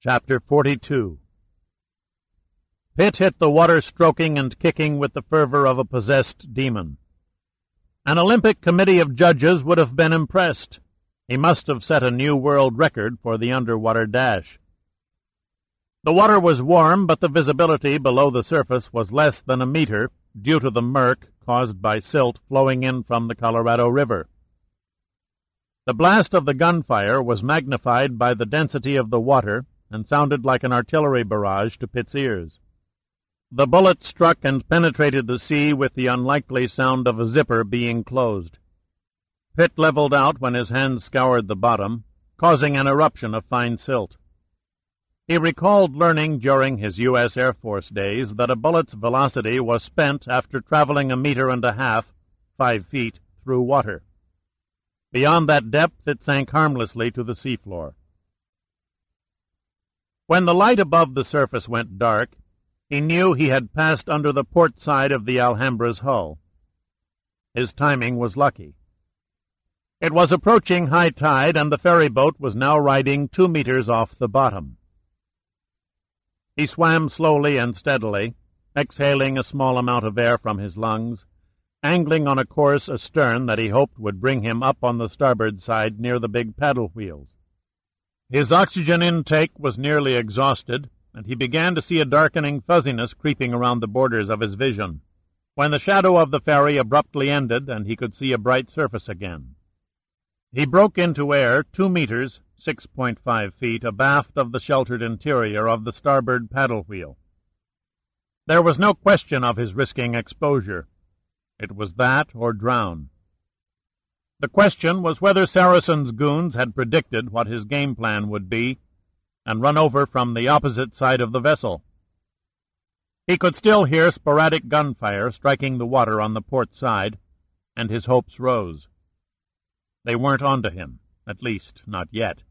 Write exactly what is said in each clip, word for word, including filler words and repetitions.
Chapter forty-two. Pitt hit the water stroking and kicking with the fervor of a possessed demon. An Olympic committee of judges would have been impressed. He must have set a new world record for the underwater dash. The water was warm, but the visibility below the surface was less than a meter due to the murk caused by silt flowing in from the Colorado River. The blast of the gunfire was magnified by the density of the water and sounded like an artillery barrage to Pitt's ears. The bullet struck and penetrated the sea with the unlikely sound of a zipper being closed. Pitt leveled out when his hands scoured the bottom, causing an eruption of fine silt. He recalled learning during his U S Air Force days that a bullet's velocity was spent after traveling a meter and a half, five feet, through water. Beyond that depth it sank harmlessly to the seafloor. When the light above the surface went dark, he knew he had passed under the port side of the Alhambra's hull. His timing was lucky. It was approaching high tide, and the ferry boat was now riding two meters off the bottom. He swam slowly and steadily, exhaling a small amount of air from his lungs, angling on a course astern that he hoped would bring him up on the starboard side near the big paddle wheels. His oxygen intake was nearly exhausted, and he began to see a darkening fuzziness creeping around the borders of his vision, when the shadow of the ferry abruptly ended and he could see a bright surface again. He broke into air two meters, six point five feet, abaft of the sheltered interior of the starboard paddle wheel. There was no question of his risking exposure. It was that or drown. The question was whether Saracen's goons had predicted what his game plan would be and run over from the opposite side of the vessel. He could still hear sporadic gunfire striking the water on the port side, and his hopes rose. They weren't onto him, at least not yet.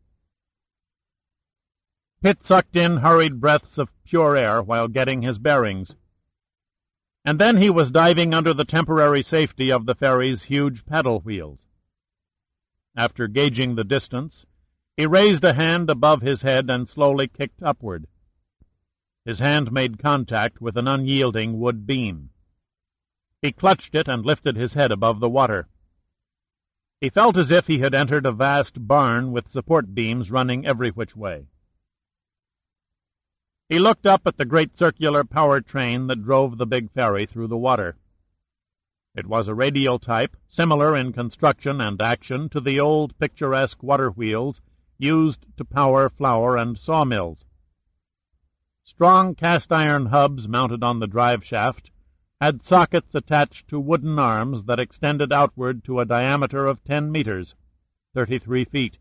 Pitt sucked in hurried breaths of pure air while getting his bearings, and then he was diving under the temporary safety of the ferry's huge paddle wheels. After gauging the distance, he raised a hand above his head and slowly kicked upward. His hand made contact with an unyielding wood beam. He clutched it and lifted his head above the water. He felt as if he had entered a vast barn with support beams running every which way. He looked up at the great circular power train that drove the big ferry through the water. It was a radial type, similar in construction and action to the old picturesque water wheels used to power flour and sawmills. Strong cast-iron hubs mounted on the drive shaft had sockets attached to wooden arms that extended outward to a diameter of ten meters, thirty-three feet.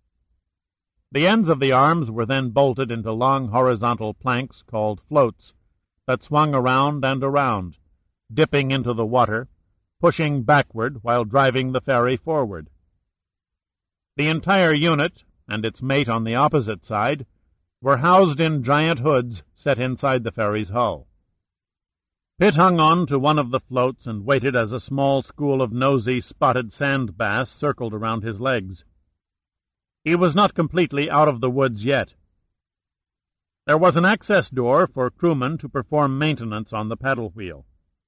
The ends of the arms were then bolted into long horizontal planks called floats that swung around and around, dipping into the water, pushing backward while driving the ferry forward. The entire unit, and its mate on the opposite side, were housed in giant hoods set inside the ferry's hull. Pitt hung on to one of the floats and waited as a small school of nosy, spotted sand bass circled around his legs. He was not completely out of the woods yet. There was an access door for crewmen to perform maintenance on the paddle wheel.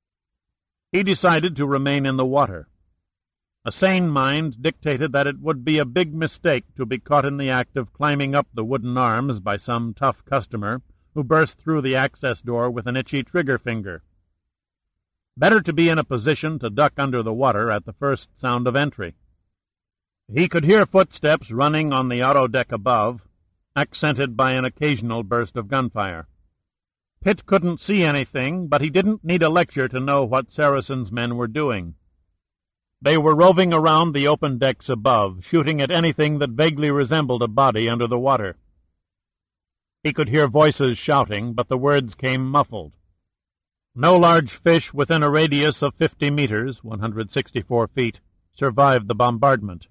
He decided to remain in the water. A sane mind dictated that it would be a big mistake to be caught in the act of climbing up the wooden arms by some tough customer who burst through the access door with an itchy trigger finger. Better to be in a position to duck under the water at the first sound of entry. He could hear footsteps running on the auto deck above, accented by an occasional burst of gunfire. Pitt couldn't see anything, but he didn't need a lecture to know what Saracen's men were doing. They were roving around the open decks above, shooting at anything that vaguely resembled a body under the water. He could hear voices shouting, but the words came muffled. No large fish within a radius of fifty meters, one hundred sixty-four feet, survived the bombardment.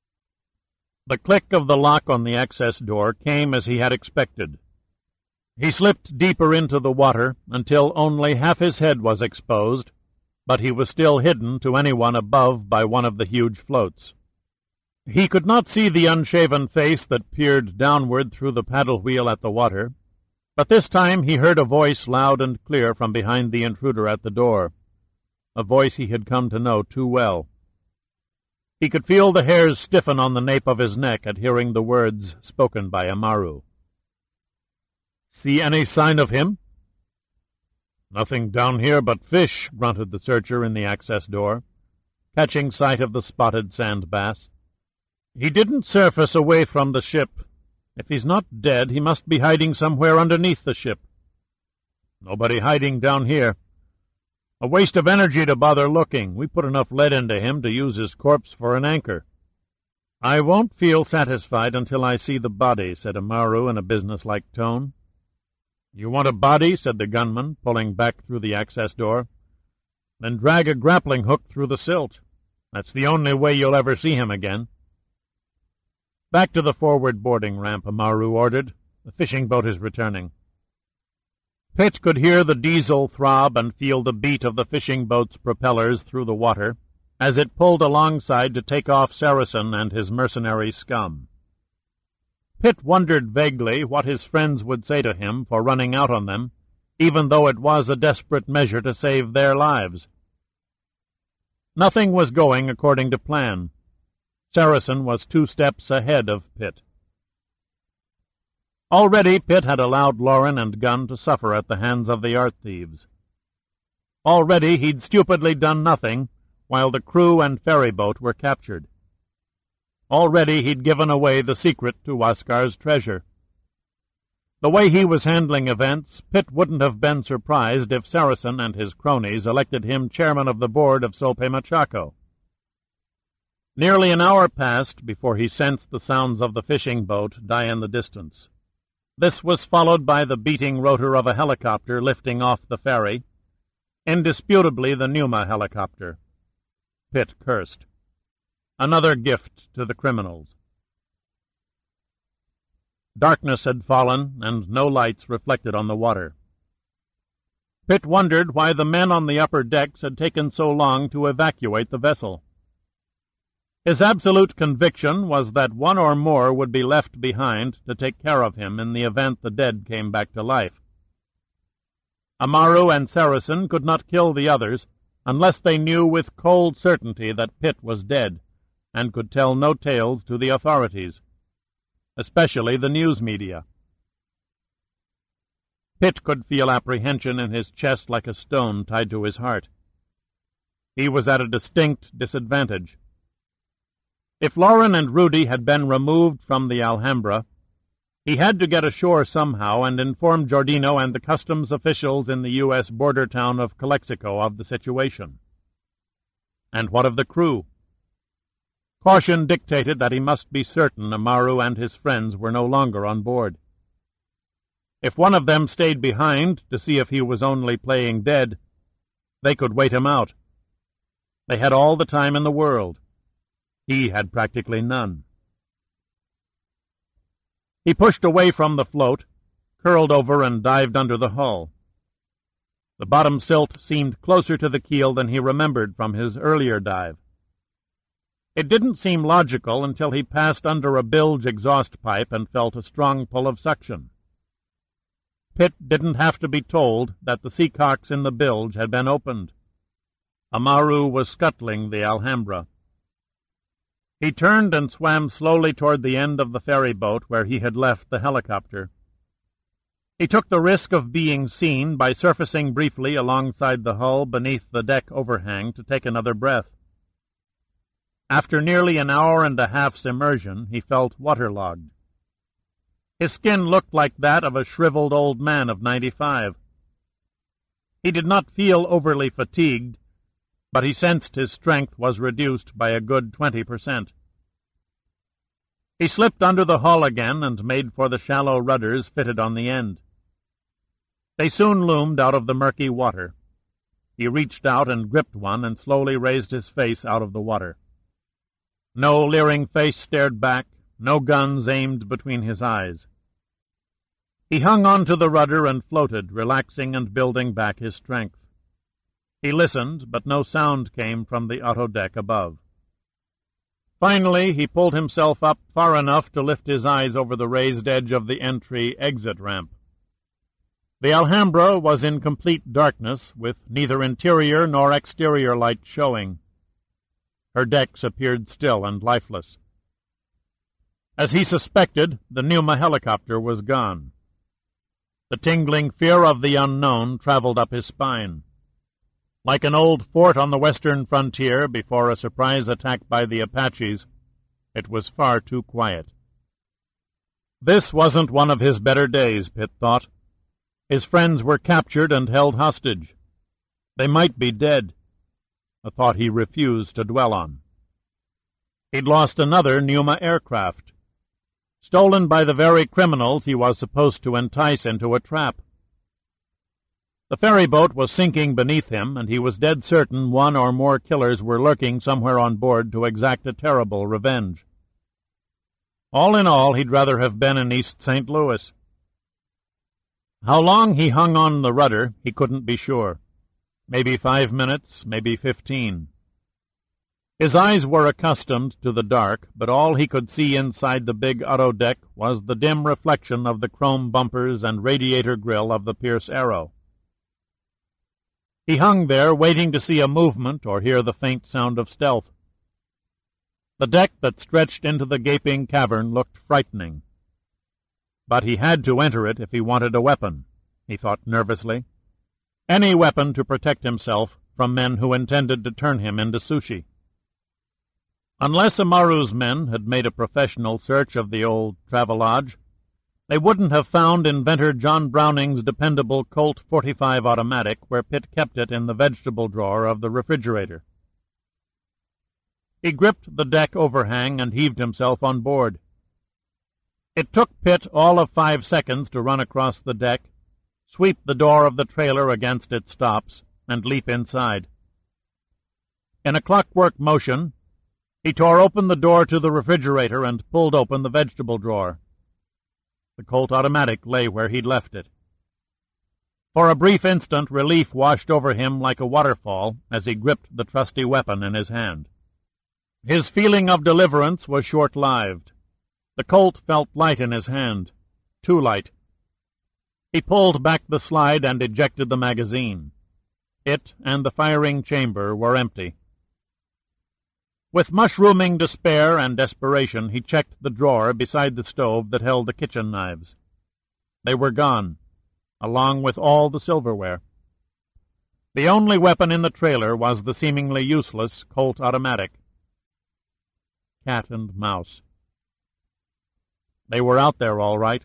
The click of the lock on the access door came as he had expected. He slipped deeper into the water until only half his head was exposed, but he was still hidden to anyone above by one of the huge floats. He could not see the unshaven face that peered downward through the paddle wheel at the water, but this time he heard a voice loud and clear from behind the intruder at the door, a voice he had come to know too well. He could feel the hairs stiffen on the nape of his neck at hearing the words spoken by Amaru. "See any sign of him?" "Nothing down here but fish," grunted the searcher in the access door, catching sight of the spotted sand bass. "He didn't surface away from the ship. If he's not dead, he must be hiding somewhere underneath the ship." "Nobody hiding down here. A waste of energy to bother looking. We put enough lead into him to use his corpse for an anchor." "I won't feel satisfied until I see the body," said Amaru in a businesslike tone. "You want a body?" said the gunman, pulling back through the access door. "Then drag a grappling hook through the silt. That's the only way you'll ever see him again." "Back to the forward boarding ramp," Amaru ordered. "The fishing boat is returning." Pitt could hear the diesel throb and feel the beat of the fishing boat's propellers through the water as it pulled alongside to take off Saracen and his mercenary scum. Pitt wondered vaguely what his friends would say to him for running out on them, even though it was a desperate measure to save their lives. Nothing was going according to plan. Saracen was two steps ahead of Pitt. Already Pitt had allowed Loren and Gunn to suffer at the hands of the art-thieves. Already he'd stupidly done nothing, while the crew and ferry-boat were captured. Already he'd given away the secret to Waskar's treasure. The way he was handling events, Pitt wouldn't have been surprised if Saracen and his cronies elected him chairman of the board of Sope Machaco. Nearly an hour passed before he sensed the sounds of the fishing boat die in the distance. This was followed by the beating rotor of a helicopter lifting off the ferry, indisputably the Numa helicopter. Pitt cursed. Another gift to the criminals. Darkness had fallen, and no lights reflected on the water. Pitt wondered why the men on the upper decks had taken so long to evacuate the vessel. His absolute conviction was that one or more would be left behind to take care of him in the event the dead came back to life. Amaru and Saracen could not kill the others unless they knew with cold certainty that Pitt was dead, and could tell no tales to the authorities, especially the news media. Pitt could feel apprehension in his chest like a stone tied to his heart. He was at a distinct disadvantage. If Loren and Rudy had been removed from the Alhambra, he had to get ashore somehow and inform Giordino and the customs officials in the U S border town of Calexico of the situation. And what of the crew? Caution dictated that he must be certain Amaru and his friends were no longer on board. If one of them stayed behind to see if he was only playing dead, they could wait him out. They had all the time in the world. He had practically none. He pushed away from the float, curled over and dived under the hull. The bottom silt seemed closer to the keel than he remembered from his earlier dive. It didn't seem logical until he passed under a bilge exhaust pipe and felt a strong pull of suction. Pitt didn't have to be told that the seacocks in the bilge had been opened. Amaru was scuttling the Alhambra. He turned and swam slowly toward the end of the ferry boat where he had left the helicopter. He took the risk of being seen by surfacing briefly alongside the hull beneath the deck overhang to take another breath. After nearly an hour and a half's immersion, he felt waterlogged. His skin looked like that of a shriveled old man of ninety-five. He did not feel overly fatigued, but he sensed his strength was reduced by a good twenty percent. He slipped under the hull again and made for the shallow rudders fitted on the end. They soon loomed out of the murky water. He reached out and gripped one and slowly raised his face out of the water. No leering face stared back, no guns aimed between his eyes. He hung on to the rudder and floated, relaxing and building back his strength. He listened, but no sound came from the auto deck above. Finally, he pulled himself up far enough to lift his eyes over the raised edge of the entry-exit ramp. The Alhambra was in complete darkness, with neither interior nor exterior light showing. Her decks appeared still and lifeless. As he suspected, the Pneuma helicopter was gone. The tingling fear of the unknown traveled up his spine. Like an old fort on the western frontier before a surprise attack by the Apaches, it was far too quiet. This wasn't one of his better days, Pitt thought. His friends were captured and held hostage. They might be dead, a thought he refused to dwell on. He'd lost another Pneuma aircraft, stolen by the very criminals he was supposed to entice into a trap. The ferryboat was sinking beneath him, and he was dead certain one or more killers were lurking somewhere on board to exact a terrible revenge. All in all, he'd rather have been in East Saint Louis. How long he hung on the rudder, he couldn't be sure. Maybe five minutes, maybe fifteen. His eyes were accustomed to the dark, but all he could see inside the big auto deck was the dim reflection of the chrome bumpers and radiator grill of the Pierce Arrow. He hung there, waiting to see a movement or hear the faint sound of stealth. The deck that stretched into the gaping cavern looked frightening. But he had to enter it if he wanted a weapon, he thought nervously. Any weapon to protect himself from men who intended to turn him into sushi. Unless Amaru's men had made a professional search of the old Travelodge, they wouldn't have found inventor John Browning's dependable Colt forty-five automatic where Pitt kept it in the vegetable drawer of the refrigerator. He gripped the deck overhang and heaved himself on board. It took Pitt all of five seconds to run across the deck, sweep the door of the trailer against its stops, and leap inside. In a clockwork motion, he tore open the door to the refrigerator and pulled open the vegetable drawer. The Colt automatic lay where he'd left it. For a brief instant, relief washed over him like a waterfall as he gripped the trusty weapon in his hand. His feeling of deliverance was short-lived. The Colt felt light in his hand, too light. He pulled back the slide and ejected the magazine. It and the firing chamber were empty. With mushrooming despair and desperation, he checked the drawer beside the stove that held the kitchen knives. They were gone, along with all the silverware. The only weapon in the trailer was the seemingly useless Colt automatic. Cat and mouse. They were out there all right.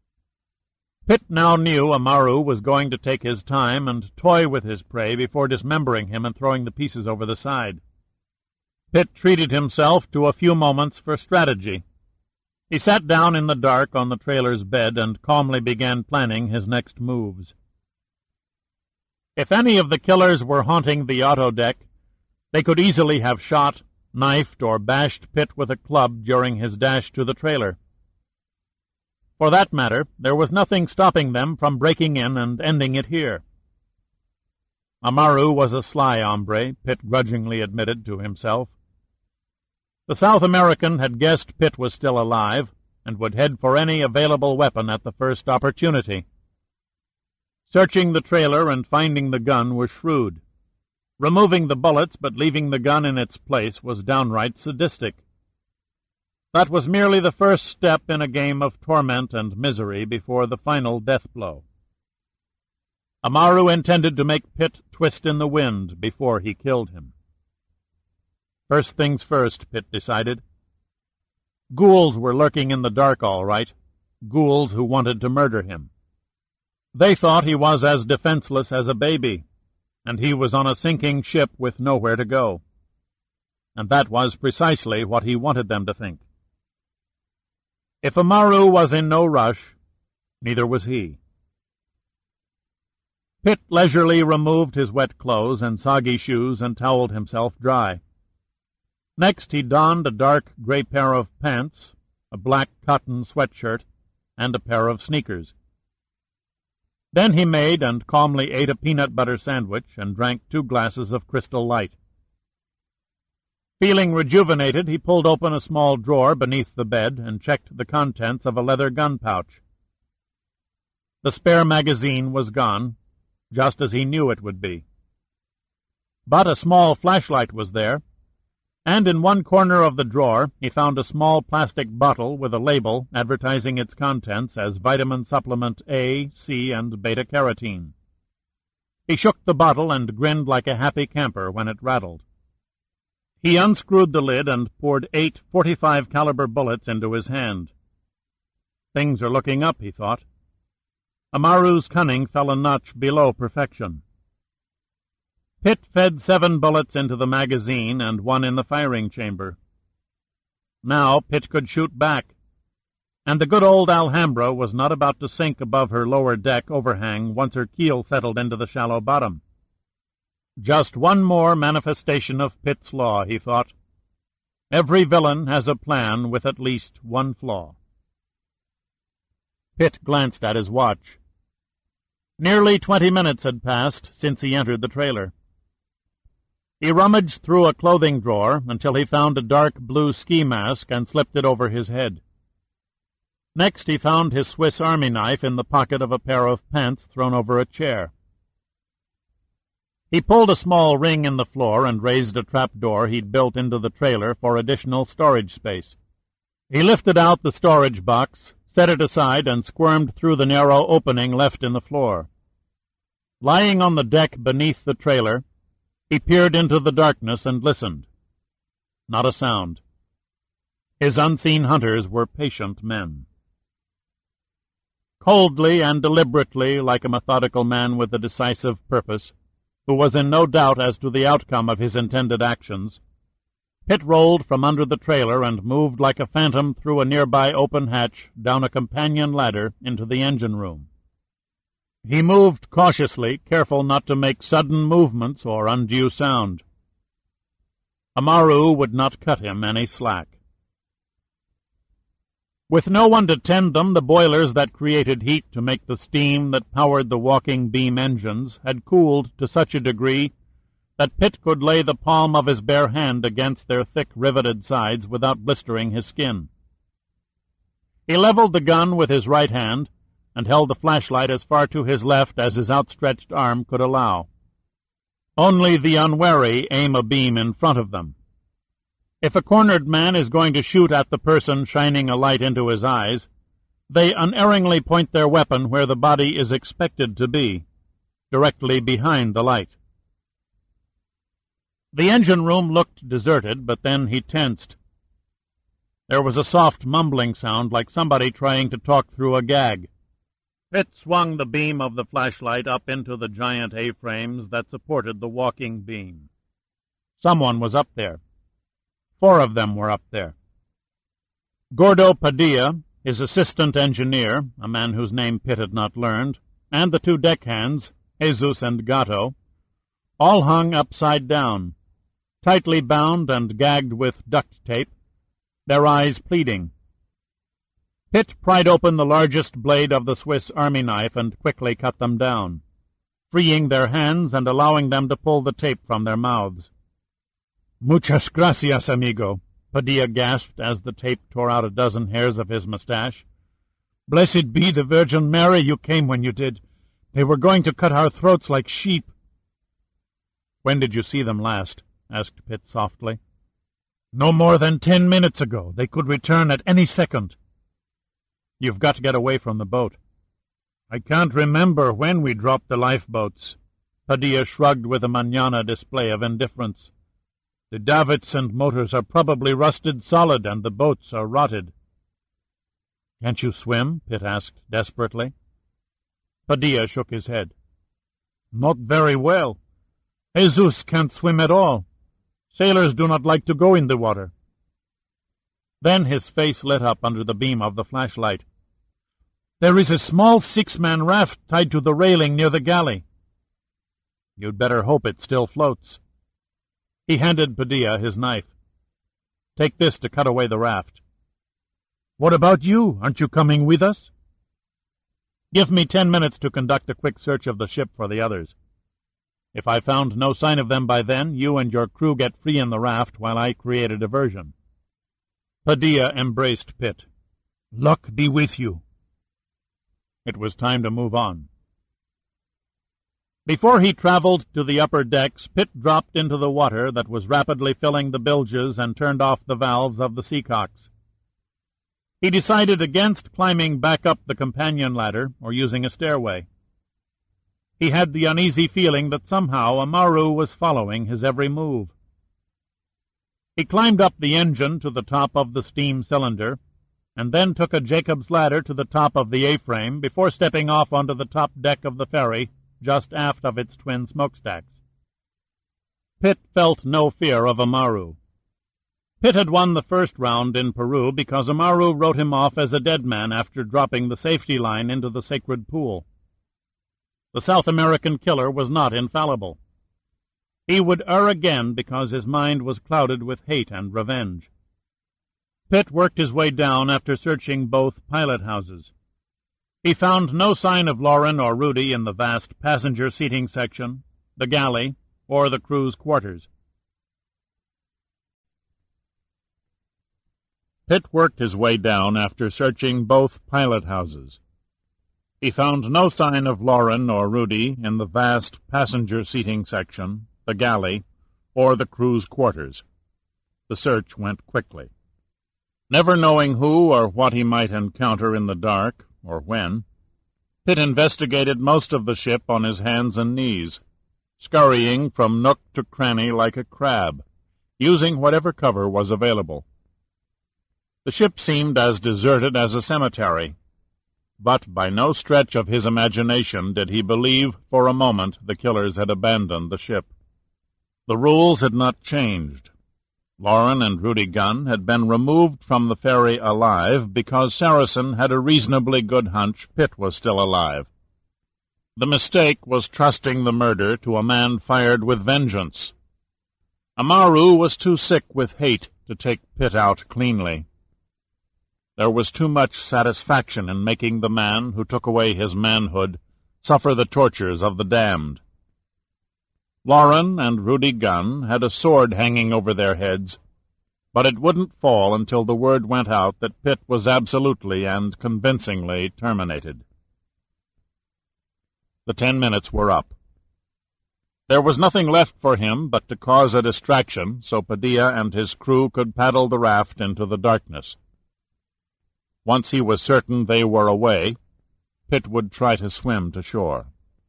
Pitt now knew Amaru was going to take his time and toy with his prey before dismembering him and throwing the pieces over the side. Pitt treated himself to a few moments for strategy. He sat down in the dark on the trailer's bed and calmly began planning his next moves. If any of the killers were haunting the auto deck, they could easily have shot, knifed, or bashed Pitt with a club during his dash to the trailer. For that matter, there was nothing stopping them from breaking in and ending it here. Amaru was a sly hombre, Pitt grudgingly admitted to himself. The South American had guessed Pitt was still alive, and would head for any available weapon at the first opportunity. Searching the trailer and finding the gun was shrewd. Removing the bullets but leaving the gun in its place was downright sadistic. That was merely the first step in a game of torment and misery before the final death blow. Amaru intended to make Pitt twist in the wind before he killed him. First things first, Pitt decided. Ghouls were lurking in the dark all right, ghouls who wanted to murder him. They thought he was as defenseless as a baby, and he was on a sinking ship with nowhere to go. And that was precisely what he wanted them to think. If Amaru was in no rush, neither was he. Pitt leisurely removed his wet clothes and soggy shoes and toweled himself dry. Next he donned a dark gray pair of pants, a black cotton sweatshirt, and a pair of sneakers. Then he made and calmly ate a peanut butter sandwich and drank two glasses of Crystal Light. Feeling rejuvenated, he pulled open a small drawer beneath the bed and checked the contents of a leather gun pouch. The spare magazine was gone, just as he knew it would be. But a small flashlight was there, and in one corner of the drawer he found a small plastic bottle with a label advertising its contents as vitamin supplement A, C, and beta-carotene. He shook the bottle and grinned like a happy camper when it rattled. He unscrewed the lid and poured eight forty-five caliber bullets into his hand. Things are looking up, he thought. Amaru's cunning fell a notch below perfection. Pitt fed seven bullets into the magazine and one in the firing chamber. Now Pitt could shoot back, and the good old Alhambra was not about to sink above her lower deck overhang once her keel settled into the shallow bottom. Just one more manifestation of Pitt's law, he thought. Every villain has a plan with at least one flaw. Pitt glanced at his watch. Nearly twenty minutes had passed since he entered the trailer. He rummaged through a clothing drawer until he found a dark blue ski mask and slipped it over his head. Next he found his Swiss Army knife in the pocket of a pair of pants thrown over a chair. He pulled a small ring in the floor and raised a trapdoor he'd built into the trailer for additional storage space. He lifted out the storage box, set it aside, and squirmed through the narrow opening left in the floor. Lying on the deck beneath the trailer, he peered into the darkness and listened. Not a sound. His unseen hunters were patient men. Coldly and deliberately, like a methodical man with a decisive purpose, who was in no doubt as to the outcome of his intended actions, Pitt rolled from under the trailer and moved like a phantom through a nearby open hatch down a companion ladder into the engine room. He moved cautiously, careful not to make sudden movements or undue sound. Amaru would not cut him any slack. With no one to tend them, the boilers that created heat to make the steam that powered the walking beam engines had cooled to such a degree that Pitt could lay the palm of his bare hand against their thick riveted sides without blistering his skin. He leveled the gun with his right hand and held the flashlight as far to his left as his outstretched arm could allow. Only the unwary aim a beam in front of them. If a cornered man is going to shoot at the person shining a light into his eyes, they unerringly point their weapon where the body is expected to be, directly behind the light. The engine room looked deserted, but then he tensed. There was a soft mumbling sound like somebody trying to talk through a gag. Pitt swung the beam of the flashlight up into the giant A-frames that supported the walking beam. Someone was up there. Four of them were up there. Gordo Padilla, his assistant engineer, a man whose name Pitt had not learned, and the two deckhands, Jesus and Gatto, all hung upside down, tightly bound and gagged with duct tape, their eyes pleading. Pitt pried open the largest blade of the Swiss Army knife and quickly cut them down, freeing their hands and allowing them to pull the tape from their mouths. "Muchas gracias, amigo," Padilla gasped as the tape tore out a dozen hairs of his mustache. "Blessed be the Virgin Mary you came when you did. They were going to cut our throats like sheep." "When did you see them last?" asked Pitt softly. "No more than ten minutes ago. They could return at any second." "You've got to get away from the boat." "I can't remember when we dropped the lifeboats." Padilla shrugged with a manana display of indifference. "The davits and motors are probably rusted solid, and the boats are rotted." "Can't you swim?" Pitt asked desperately. Padilla shook his head. "Not very well. Jesus can't swim at all. Sailors do not like to go in the water." Then his face lit up under the beam of the flashlight. "There is a small six-man raft tied to the railing near the galley." "You'd better hope it still floats." He handed Padilla his knife. "Take this to cut away the raft." "What about you? Aren't you coming with us?" "Give me ten minutes to conduct a quick search of the ship for the others." If I found no sign of them by then, you and your crew get free in the raft while I create a diversion." Padilla embraced Pitt. "Luck be with you." It was time to move on. Before he traveled to the upper decks, Pitt dropped into the water that was rapidly filling the bilges and turned off the valves of the seacocks. He decided against climbing back up the companion ladder or using a stairway. He had the uneasy feeling that somehow Amaru was following his every move. He climbed up the engine to the top of the steam cylinder, and then took a Jacob's ladder to the top of the A-frame before stepping off onto the top deck of the ferry, just aft of its twin smokestacks. Pitt felt no fear of Amaru. Pitt had won the first round in Peru because Amaru wrote him off as a dead man after dropping the safety line into the sacred pool. The South American killer was not infallible. He would err again because his mind was clouded with hate and revenge. Pitt worked his way down after searching both pilot houses. He found no sign of Lauren or Rudy in the vast passenger seating section, the galley, or the crew's quarters. Pitt worked his way down after searching both pilot houses. He found no sign of Lauren or Rudy in the vast passenger seating section, the galley, or the crew's quarters. The search went quickly. Never knowing who or what he might encounter in the dark, or when, Pitt investigated most of the ship on his hands and knees, scurrying from nook to cranny like a crab, using whatever cover was available. The ship seemed as deserted as a cemetery, but by no stretch of his imagination did he believe for a moment the killers had abandoned the ship. The rules had not changed. Lauren and Rudy Gunn had been removed from the ferry alive because Saracen had a reasonably good hunch Pitt was still alive. The mistake was trusting the murder to a man fired with vengeance. Amaru was too sick with hate to take Pitt out cleanly. There was too much satisfaction in making the man who took away his manhood suffer the tortures of the damned. Lauren and Rudy Gunn had a sword hanging over their heads, but it wouldn't fall until the word went out that Pitt was absolutely and convincingly terminated. The ten minutes were up. There was nothing left for him but to cause a distraction so Padilla and his crew could paddle the raft into the darkness. Once he was certain they were away, Pitt would try to swim to shore.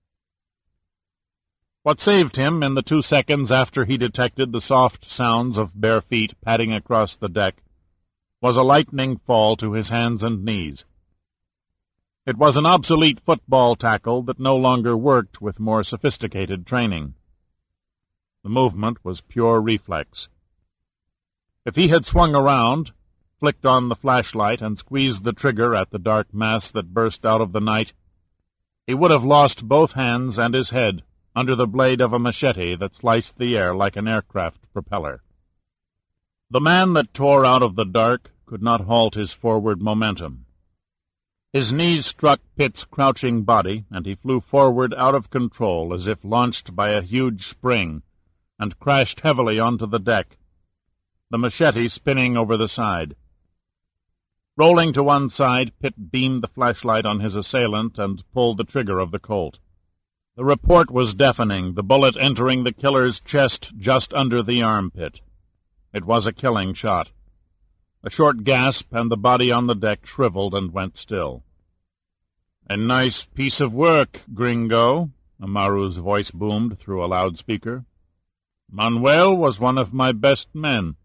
What saved him in the two seconds after he detected the soft sounds of bare feet padding across the deck was a lightning fall to his hands and knees. It was an obsolete football tackle that no longer worked with more sophisticated training. The movement was pure reflex. If he had swung around, flicked on the flashlight, and squeezed the trigger at the dark mass that burst out of the night, he would have lost both hands and his head under the blade of a machete that sliced the air like an aircraft propeller. The man that tore out of the dark could not halt his forward momentum. His knees struck Pitt's crouching body, and he flew forward out of control as if launched by a huge spring, and crashed heavily onto the deck, the machete spinning over the side. Rolling to one side, Pitt beamed the flashlight on his assailant and pulled the trigger of the Colt. The report was deafening, the bullet entering the killer's chest just under the armpit. It was a killing shot. A short gasp, and the body on the deck shriveled and went still. "A nice piece of work, gringo," Amaru's voice boomed through a loudspeaker. "Manuel was one of my best men."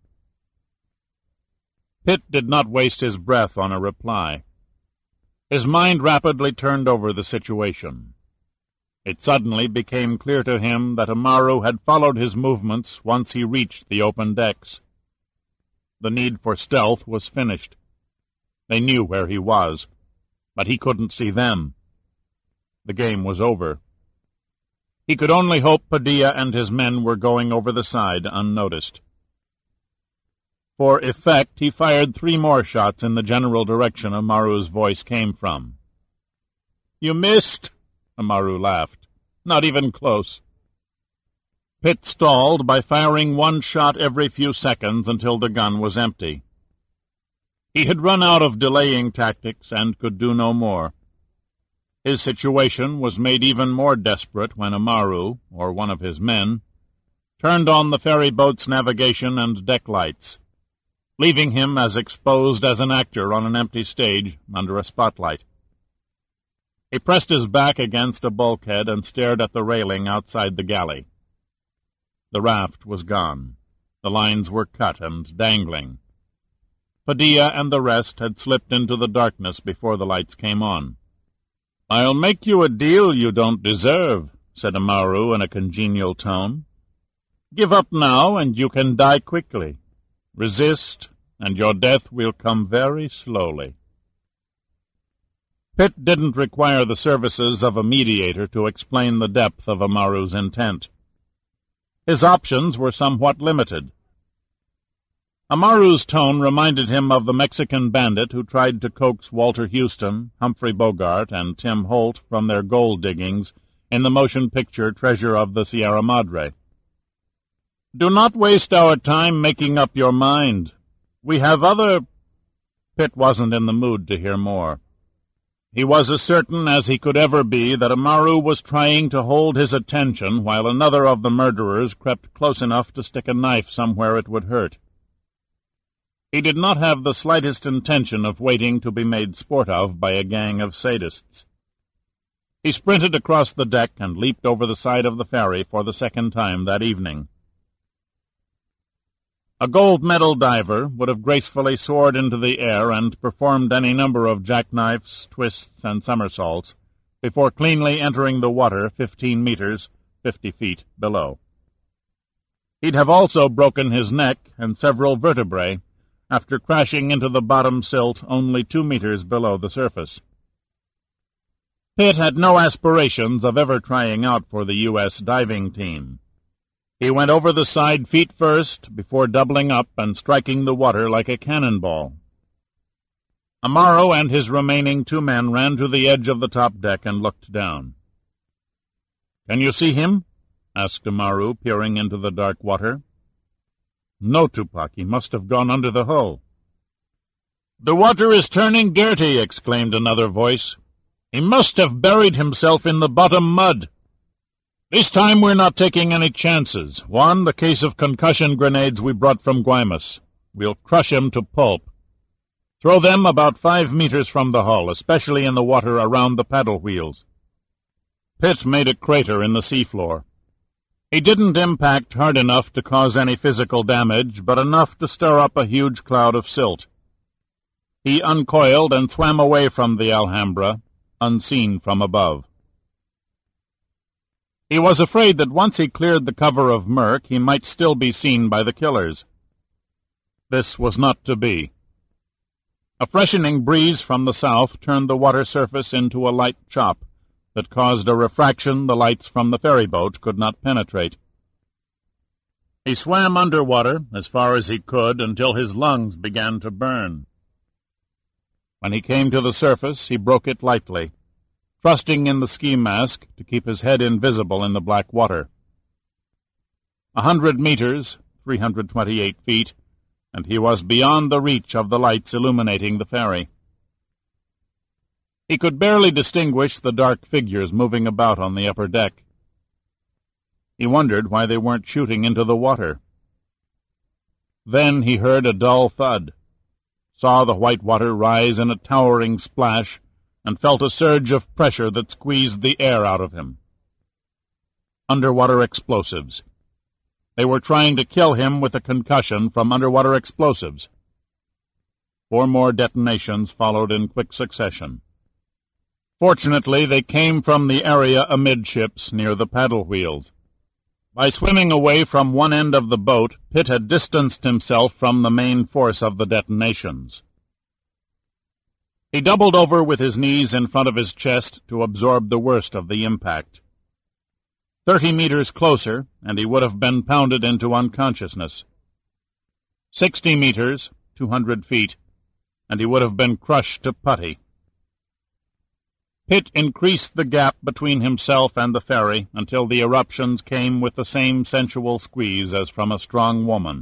Pitt did not waste his breath on a reply. His mind rapidly turned over the situation. It suddenly became clear to him that Amaru had followed his movements once he reached the open decks. The need for stealth was finished. They knew where he was, but he couldn't see them. The game was over. He could only hope Padilla and his men were going over the side unnoticed. For effect, he fired three more shots in the general direction Amaru's voice came from. "You missed," Amaru laughed. "Not even close." Pitt stalled by firing one shot every few seconds until the gun was empty. He had run out of delaying tactics and could do no more. His situation was made even more desperate when Amaru, or one of his men, turned on the ferry-boat's navigation and deck lights, leaving him as exposed as an actor on an empty stage under a spotlight. He pressed his back against a bulkhead and stared at the railing outside the galley. The raft was gone. The lines were cut and dangling. Padilla and the rest had slipped into the darkness before the lights came on. "I'll make you a deal you don't deserve," said Amaru in a congenial tone. "Give up now, and you can die quickly. Resist, and your death will come very slowly." Pitt didn't require the services of a mediator to explain the depth of Amaru's intent. His options were somewhat limited. Amaru's tone reminded him of the Mexican bandit who tried to coax Walter Houston, Humphrey Bogart, and Tim Holt from their gold diggings in the motion picture Treasure of the Sierra Madre. "Do not waste our time making up your mind. We have other—" Pitt wasn't in the mood to hear more. He was as certain as he could ever be that Amaru was trying to hold his attention while another of the murderers crept close enough to stick a knife somewhere it would hurt. He did not have the slightest intention of waiting to be made sport of by a gang of sadists. He sprinted across the deck and leaped over the side of the ferry for the second time that evening. A gold medal diver would have gracefully soared into the air and performed any number of jackknifes, twists, and somersaults before cleanly entering the water fifteen meters, fifty feet below. He'd have also broken his neck and several vertebrae after crashing into the bottom silt only two meters below the surface. Pitt had no aspirations of ever trying out for the U S diving team. He went over the side feet first before doubling up and striking the water like a cannonball. Amaru and his remaining two men ran to the edge of the top deck and looked down. "Can you see him?" asked Amaru, peering into the dark water. "No, Tupac. He must have gone under the hull." "The water is turning dirty," exclaimed another voice. "He must have buried himself in the bottom mud. This time we're not taking any chances. One, the case of concussion grenades we brought from Guaymas. We'll crush him to pulp. Throw them about five meters from the hull, especially in the water around the paddle wheels." Pitt made a crater in the seafloor. He didn't impact hard enough to cause any physical damage, but enough to stir up a huge cloud of silt. He uncoiled and swam away from the Alhambra, unseen from above. He was afraid that once he cleared the cover of murk, he might still be seen by the killers. This was not to be. A freshening breeze from the south turned the water surface into a light chop that caused a refraction the lights from the ferryboat could not penetrate. He swam underwater as far as he could until his lungs began to burn. When he came to the surface, he broke it lightly, trusting in the ski mask to keep his head invisible in the black water. A hundred meters, three hundred twenty-eight feet, and he was beyond the reach of the lights illuminating the ferry. He could barely distinguish the dark figures moving about on the upper deck. He wondered why they weren't shooting into the water. Then he heard a dull thud, saw the white water rise in a towering splash, and felt a surge of pressure that squeezed the air out of him. Underwater explosives. They were trying to kill him with a concussion from underwater explosives. Four more detonations followed in quick succession. Fortunately, they came from the area amidships near the paddle wheels. By swimming away from one end of the boat, Pitt had distanced himself from the main force of the detonations. He doubled over with his knees in front of his chest to absorb the worst of the impact. Thirty meters closer, and he would have been pounded into unconsciousness. Sixty meters, two hundred feet, and he would have been crushed to putty. Pitt increased the gap between himself and the ferry until the eruptions came with the same sensual squeeze as from a strong woman.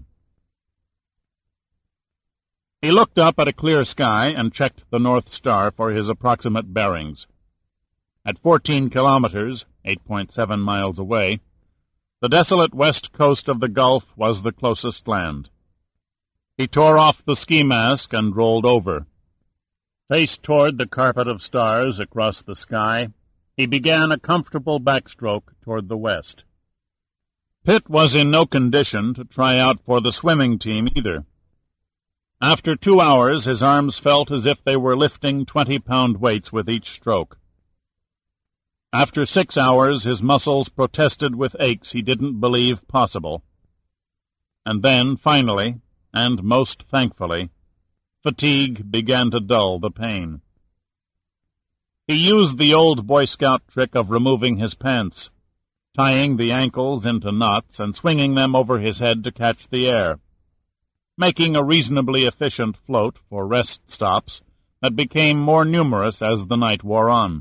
He looked up at a clear sky and checked the North Star for his approximate bearings. At fourteen kilometers, eight point seven miles away, the desolate west coast of the Gulf was the closest land. He tore off the ski mask and rolled over. Face toward the carpet of stars across the sky, he began a comfortable backstroke toward the west. Pitt was in no condition to try out for the swimming team either. After two hours, his arms felt as if they were lifting twenty-pound weights with each stroke. After six hours, his muscles protested with aches he didn't believe possible. And then, finally, and most thankfully, fatigue began to dull the pain. He used the old Boy Scout trick of removing his pants, tying the ankles into knots and swinging them over his head to catch the air, making a reasonably efficient float for rest stops that became more numerous as the night wore on.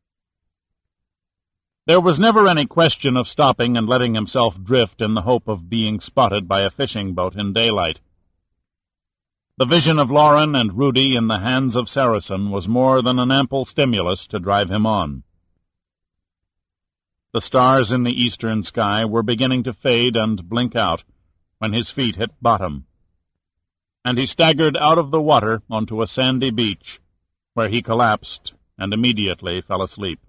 There was never any question of stopping and letting himself drift in the hope of being spotted by a fishing boat in daylight. The vision of Lauren and Rudy in the hands of Saracen was more than an ample stimulus to drive him on. The stars in the eastern sky were beginning to fade and blink out when his feet hit bottom, and he staggered out of the water onto a sandy beach, where he collapsed and immediately fell asleep.